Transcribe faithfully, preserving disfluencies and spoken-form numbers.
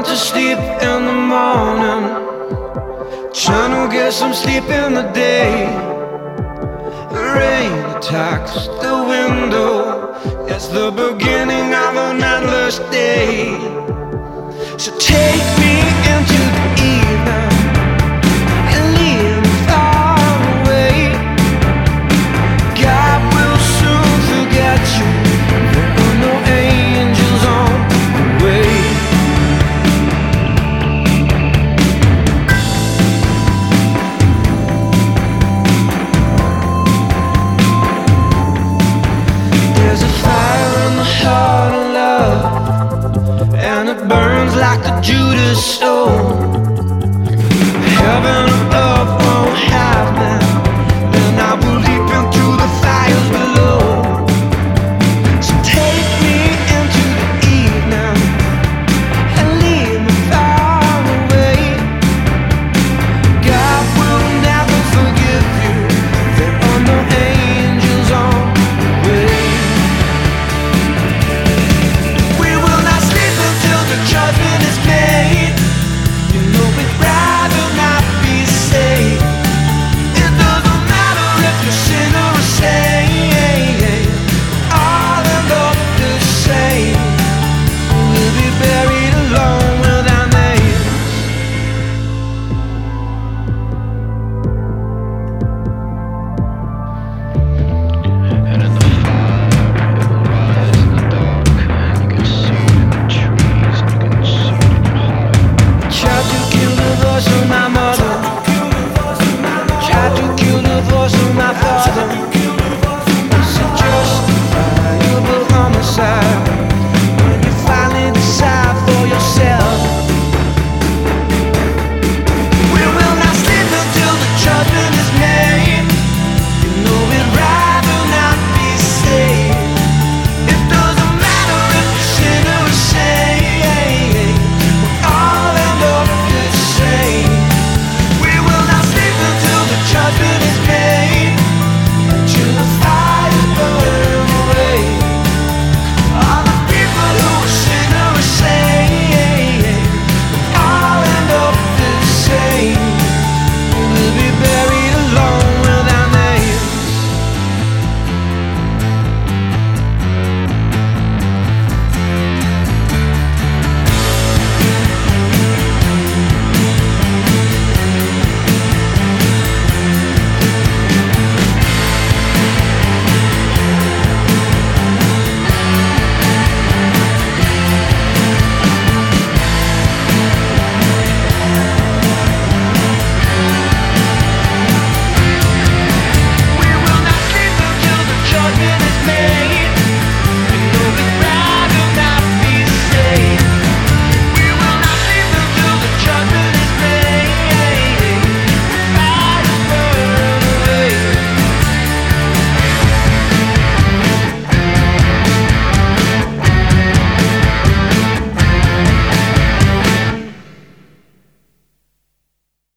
going to sleep in the morning, trying to get some sleep in the day. The rain attacks the window, it's the beginning of an endless day. So take me into the evening and leave me far away. God will soon forget you, there are no angels on the way. There's a fire in the heart of love, and it burns like a Judas stone. Heaven above.